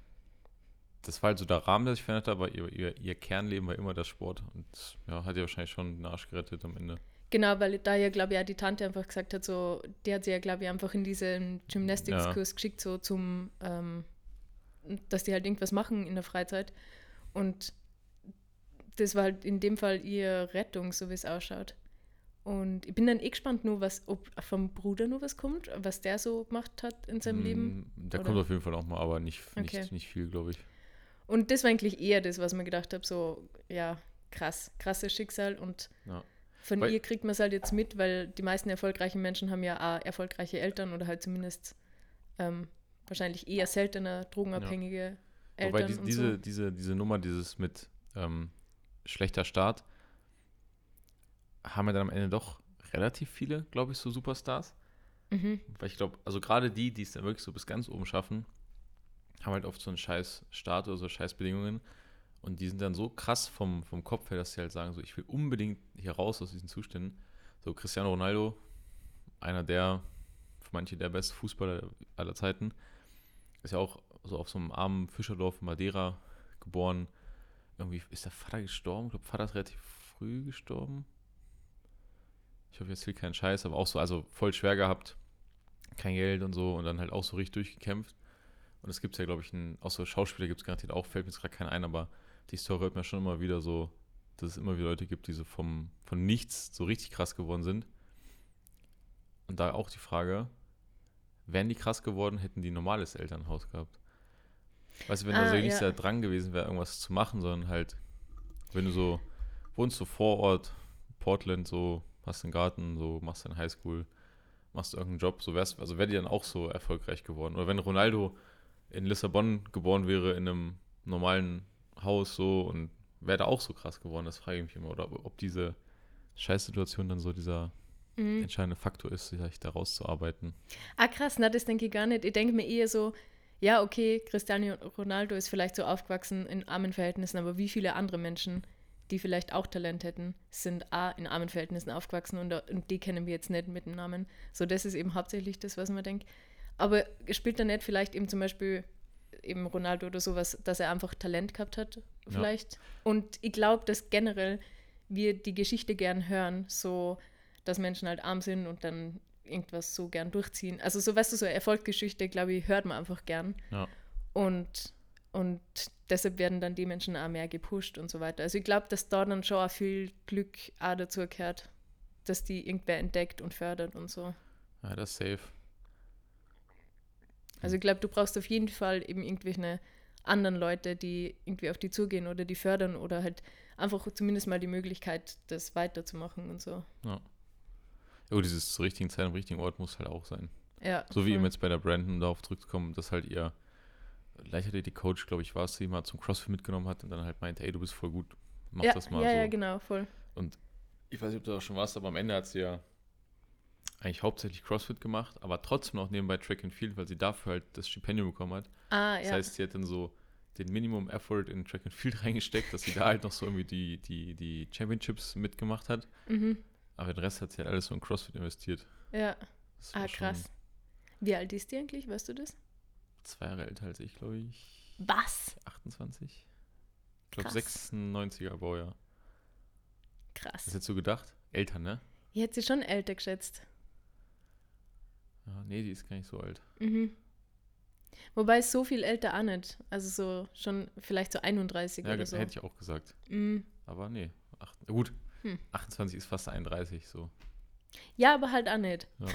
das war halt so der Rahmen, der sich verändert hat, aber ihr, ihr, ihr Kernleben war immer das Sport und das, ja, hat ihr wahrscheinlich schon den Arsch gerettet am Ende. Genau, weil da ja, glaube ich, auch die Tante einfach gesagt hat, so, die hat sie ja, glaube ich, einfach in diesen Gymnastics-Kurs geschickt, so zum, ähm, dass die halt irgendwas machen in der Freizeit. Und das war halt in dem Fall ihre Rettung, so wie es ausschaut. Und ich bin dann eh gespannt, nur was, ob vom Bruder nur was kommt, was der so gemacht hat in seinem Leben. Mm, Der oder? kommt auf jeden Fall noch mal, aber nicht, Okay. nicht, nicht viel, glaube ich. Und das war eigentlich eher das, was mir gedacht habe, so, ja, krass, krasses Schicksal und Ja. von Weil- ihr kriegt man es halt jetzt mit, weil die meisten erfolgreichen Menschen haben ja auch erfolgreiche Eltern oder halt zumindest ähm, wahrscheinlich eher seltener drogenabhängige Eltern Wobei die, und diese, so. diese, diese Nummer, dieses mit ähm, schlechter Start, haben ja dann am Ende doch relativ viele, glaube ich, so Superstars. Mhm. Weil ich glaube, also gerade die, die es dann wirklich so bis ganz oben schaffen, haben halt oft so einen scheiß Start oder so scheiß Bedingungen. Und die sind dann so krass vom, vom Kopf her, dass sie halt sagen, so ich will unbedingt hier raus aus diesen Zuständen. So Cristiano Ronaldo, einer der, für manche der beste Fußballer aller Zeiten, ist ja auch so auf so einem armen Fischerdorf in Madeira geboren. Irgendwie ist der Vater gestorben. Ich glaube, Vater ist relativ früh gestorben. Ich hoffe, jetzt will keinen Scheiß, aber auch so, also voll schwer gehabt, kein Geld und so und dann halt auch so richtig durchgekämpft. Und es gibt ja, glaube ich, einen, auch so Schauspieler gibt es garantiert auch, fällt mir jetzt gerade keinen ein, aber die Story hört man schon immer wieder so, dass es immer wieder Leute gibt, die so vom, von nichts so richtig krass geworden sind. Und da auch die Frage, wären die krass geworden, hätten die ein normales Elternhaus gehabt? Weißt du, wenn Ah, da so nicht ja. sehr dran gewesen wäre, irgendwas zu machen, sondern halt, wenn du so wohnst, so vor Ort, Portland, so, hast einen Garten, so, machst deine Highschool, machst irgendeinen Job, so wär's, also wäre die dann auch so erfolgreich geworden. Oder wenn Ronaldo in Lissabon geboren wäre, in einem normalen Haus, so, und wäre da auch so krass geworden, das frage ich mich immer. Oder ob diese Scheißsituation dann so dieser Mhm. entscheidende Faktor ist, sich da rauszuarbeiten. Ah, krass, na, das denke ich gar nicht. Ich denke mir eher so, ja, okay, Cristiano Ronaldo ist vielleicht so aufgewachsen in armen Verhältnissen, aber wie viele andere Menschen, die vielleicht auch Talent hätten, sind auch in armen Verhältnissen aufgewachsen und, und die kennen wir jetzt nicht mit dem Namen. So, das ist eben hauptsächlich das, was man denkt. Aber spielt da nicht vielleicht eben zum Beispiel eben Ronaldo oder sowas, dass er einfach Talent gehabt hat, vielleicht? Ja. Und ich glaube, dass generell wir die Geschichte gern hören, so, dass Menschen halt arm sind und dann irgendwas so gern durchziehen. Also so, weißt du, so Erfolgsgeschichte, glaube ich, hört man einfach gern. Ja. Und, und deshalb werden dann die Menschen auch mehr gepusht und so weiter. Also ich glaube, dass da dann schon auch viel Glück auch dazu gehört, dass die irgendwer entdeckt und fördert und so. Ja, das ist safe. Also ich glaube, du brauchst auf jeden Fall eben irgendwelche anderen Leute, die irgendwie auf die zugehen oder die fördern oder halt einfach zumindest mal die Möglichkeit, das weiterzumachen und so. Ja. Ja, dieses zur richtigen Zeit am richtigen Ort muss halt auch sein. Ja, so wie voll. eben jetzt bei der Brandon darauf zurückzukommen, dass halt ihr Leichtathletik-Coach, glaube ich, war es, die mal zum CrossFit mitgenommen hat und dann halt meinte, ey, du bist voll gut, mach ja, das mal ja, so. Ja, genau, voll. Und ich weiß nicht, ob du das auch schon warst, aber am Ende hat sie ja eigentlich hauptsächlich CrossFit gemacht, aber trotzdem auch nebenbei Track and Field, weil sie dafür halt das Stipendium bekommen hat. Ah, das ja. heißt, sie hat dann so den Minimum Effort in Track and Field reingesteckt, dass sie da halt noch so irgendwie die, die, die Championships mitgemacht hat. Mhm. Aber den Rest hat sie halt alles so in CrossFit investiert. Ja. Das war Ah, schon krass. Wie alt ist die eigentlich, weißt du das? Zwei Jahre älter als ich, glaube ich. Was? achtundzwanzig. Ich glaube Krass. sechsundneunziger Baujahr. Krass. Was hättest du gedacht? Älter, ne? Ich hätte sie schon älter geschätzt. Ja, nee, die ist gar nicht so alt. Mhm. Wobei so viel älter auch nicht. Also so schon vielleicht so einunddreißig Ja, oder das so. hätte ich auch gesagt. Mhm. Aber nee. Acht, gut, Hm. achtundzwanzig ist fast einunddreißig, so. Ja, aber halt auch nicht. Ja.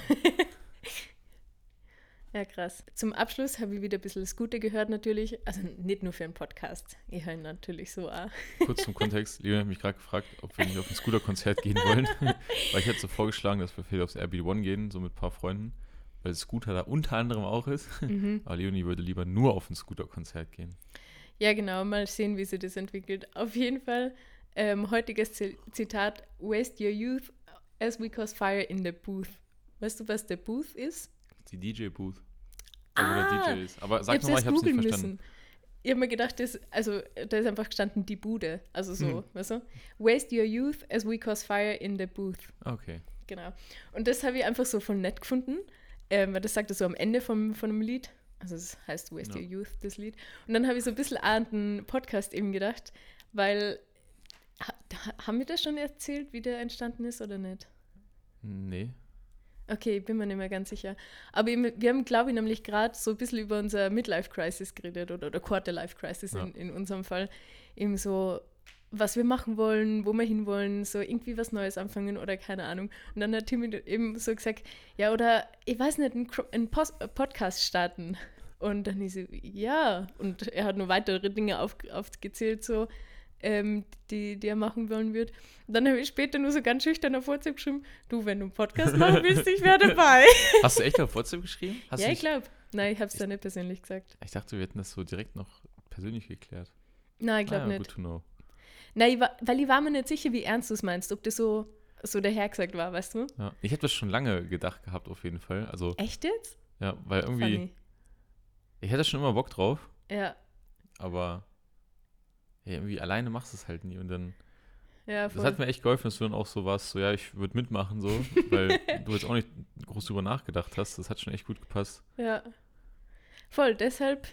Ja, krass. Zum Abschluss habe ich wieder ein bisschen das Gute gehört natürlich. Also nicht nur für einen Podcast. Ich höre ihn natürlich so auch. Kurz zum Kontext. Leon hat mich gerade gefragt, ob wir nicht auf ein Scooter-Konzert gehen wollen. Weil ich hätte so vorgeschlagen, dass wir vielleicht aufs R B One gehen, so mit ein paar Freunden. Weil Scooter da unter anderem auch ist. Mhm. Aber Leonie würde lieber nur auf ein Scooter-Konzert gehen. Ja, genau. Mal sehen, wie sich das entwickelt. Auf jeden Fall, ähm, heutiges Z- Zitat: Waste your youth as we cause fire in the booth. Weißt du, was der Booth ist? Die D J-Booth. Ah, wo der D J ist. Aber sag ich nochmal, ich hab's nicht verstanden. Müssen. Ich habe mir gedacht, das, also, da ist einfach gestanden, die Bude. Also so, Hm. weißt du? Waste your youth as we cause fire in the booth. Okay. Genau. Und das habe ich einfach so voll nett gefunden, ähm, weil das sagt er so am Ende vom, von einem Lied. Also es heißt Waste Ja. Your Youth, das Lied. Und dann habe ich so ein bisschen an den Podcast eben gedacht, weil, ha, haben wir das schon erzählt, wie der entstanden ist oder nicht? Nee. Okay, bin mir nicht mehr ganz sicher. Aber eben, wir haben, glaube ich, nämlich gerade so ein bisschen über unser Midlife-Crisis geredet oder, oder Quarter-Life-Crisis Ja. in, in unserem Fall. Eben so, was wir machen wollen, wo wir hinwollen, so irgendwie was Neues anfangen oder keine Ahnung. Und dann hat Timmy eben so gesagt, ja, oder ich weiß nicht, einen, Cro- einen Pos- äh, Podcast starten. Und dann ist so, ja. Und er hat nur weitere Dinge auf, aufgezählt, so, ähm, die, die er machen wollen wird. Und dann habe ich später nur so ganz schüchtern auf WhatsApp geschrieben, du, wenn du einen Podcast machen willst, ich wäre dabei. Hast du echt auf WhatsApp geschrieben? Hast ja, du ich nicht- glaube. Nein, ich habe es dann nicht persönlich gesagt. Ich dachte, wir hätten das so direkt noch persönlich geklärt. Nein, ich glaube ah, ja, nicht. good to know. Nein, ich war, weil ich war mir nicht sicher, wie ernst du es meinst, ob das so, so dahergesagt war, weißt du? Ja. Ich hätte das schon lange gedacht gehabt, auf jeden Fall. Also, Echt jetzt? ja, weil irgendwie, Funny. ich hätte schon immer Bock drauf, Ja, aber ja, irgendwie alleine machst du es halt nie. Und dann, ja, das voll. hat mir echt geholfen, dass du dann auch so warst, so, ja, ich würde mitmachen, so, weil du jetzt auch nicht groß drüber nachgedacht hast. Das hat schon echt gut gepasst. Ja. Voll, deshalb.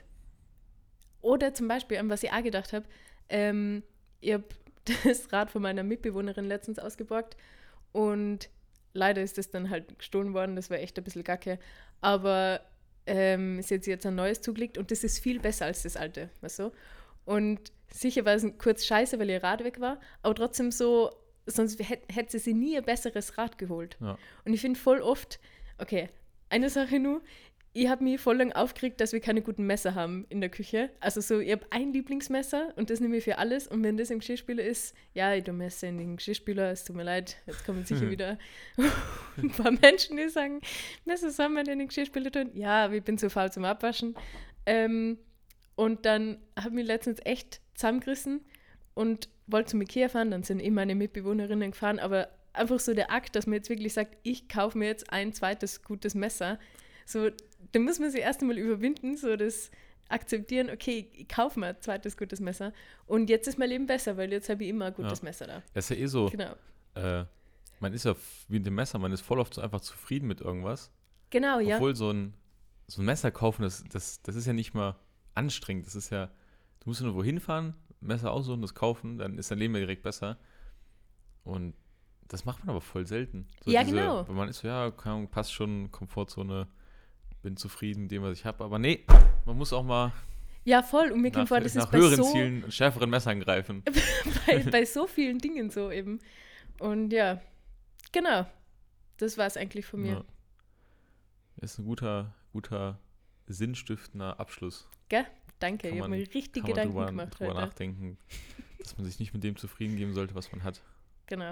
Oder zum Beispiel, an was ich auch gedacht habe, ähm, ich habe das Rad von meiner Mitbewohnerin letztens ausgeborgt und leider ist das dann halt gestohlen worden, das war echt ein bisschen gacke, aber ähm, sie hat sich jetzt ein neues zugelegt und das ist viel besser als das alte, weißt du? Und sicher war es kurz scheiße, weil ihr Rad weg war, aber trotzdem so, sonst hätte hätt sie sich nie ein besseres Rad geholt. Ja. Und ich finde voll oft, Okay, eine Sache nur. Ich habe mich voll lang aufgeregt, dass wir keine guten Messer haben in der Küche. Also so, ich habe ein Lieblingsmesser und das nehme ich für alles. Und wenn das im Geschirrspüler ist, ja, ich tue Messer in den Geschirrspüler, es tut mir leid, jetzt kommen sicher wieder ein paar Menschen, die sagen, Messer soll man in den Geschirrspüler tun. Ja, aber ich bin zu faul zum Abwaschen. Ähm, und dann habe ich mich letztens echt zusammengerissen und wollte zum Ikea fahren. Dann sind eh meine Mitbewohnerinnen gefahren, aber einfach so der Akt, dass man jetzt wirklich sagt, ich kaufe mir jetzt ein zweites gutes Messer, so, da muss man sich erst einmal überwinden, so das akzeptieren, okay, ich kaufe mir ein zweites gutes Messer und jetzt ist mein Leben besser, weil jetzt habe ich immer ein gutes Ja. Messer da. Das ist ja eh so, Genau, äh, man ist ja f- wie mit dem Messer, man ist voll oft so einfach zufrieden mit irgendwas. genau ja. Obwohl so ein, so ein Messer kaufen, das, das, das ist ja nicht mal anstrengend. Das ist ja, du musst nur wohin fahren, Messer aussuchen, das kaufen, dann ist dein Leben ja direkt besser. Und das macht man aber voll selten. So Ja, genau. Weil man ist so, ja, keine Ahnung, passt schon, Komfortzone, bin zufrieden mit dem, was ich habe. Aber nee, man muss auch mal Ja, voll. Und mir nach, kommt vor, das nach ist bei höheren so, Zielen und schärferen Messern greifen. bei, bei so vielen Dingen so eben. Und ja, genau. Das war es eigentlich von mir. Ja. Ist ein guter, guter, sinnstiftender Abschluss. Gell? Danke, Kann ich habe man- mir richtig Kann Gedanken man drüber, gemacht drüber heute. nachdenken, dass man sich nicht mit dem zufrieden geben sollte, was man hat. Genau.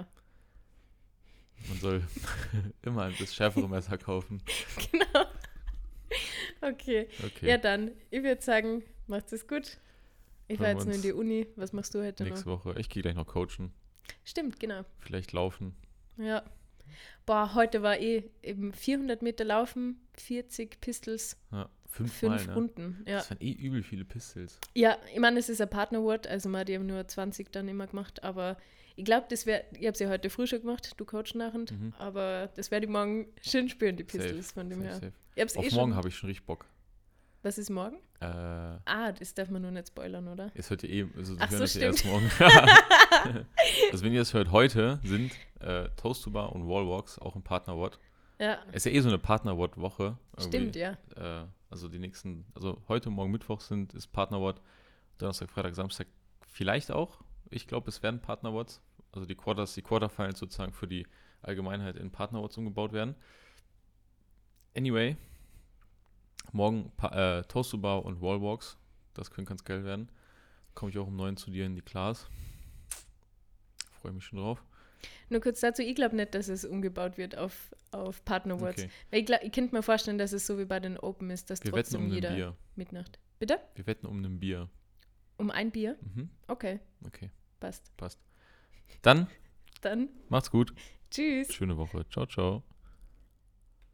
Man soll immer das schärfere Messer kaufen. Genau. Okay. Okay, Ja, dann, ich würde sagen, macht es gut. Ich war Hören jetzt wir nur in uns die Uni. Was machst du heute nächste noch? Woche. Ich gehe gleich noch coachen. Stimmt, genau. Vielleicht laufen. Ja. Boah, heute war eh eben vierhundert Meter laufen, vierzig Pistols, Ja, fünfmal, fünf ne? Runden. Ja. Das waren eh übel viele Pistols. Ja, ich meine, es ist ein Partnerwort, also man hat eben nur zwanzig dann immer gemacht, aber ich glaube, das wäre, ich habe sie ja heute früh schon gemacht, du coachst nachher, Mhm. aber das werde ich morgen schön spüren, die Safe, Pistols von dem safe, her. safe. Ich hab's Auf eh morgen schon. habe ich schon richtig Bock. Was ist morgen? Äh, Ah, das darf man nur nicht spoilern, oder? es hört ihr eh, also die Ach hören so, das ja erst stimmt. morgen. Also wenn ihr das hört, heute sind äh, Toast to Bar und Wallwalks auch ein Partnerwort. Ja, Ist ja eh so eine Partnerwort-Woche. irgendwie. stimmt, ja. Äh, also die nächsten, also heute, morgen, Mittwoch sind, ist Partnerwort. Donnerstag, Freitag, Samstag vielleicht auch. Ich glaube, es werden Partnerworts. Also die Quarters, die Quarterfinals sozusagen für die Allgemeinheit in Partnerworts umgebaut werden. Anyway, morgen pa- äh, Toast to Bar und Wallwalks. Das könnte ganz geil werden. Komme ich auch um neun zu dir in die Class. Freue mich schon drauf. Nur kurz dazu, ich glaube nicht, dass es umgebaut wird auf, auf Partnerworts. Okay. Weil ich, glaub, ich könnte mir vorstellen, dass es so wie bei den Open ist, dass Wir wetten trotzdem um ein jeder Bier. mitmacht. Bitte? Wir wetten um ein Bier. Um ein Bier? Mhm. Okay, Okay, passt. passt. Dann Dann macht's gut. tschüss. Schöne Woche. Ciao, ciao.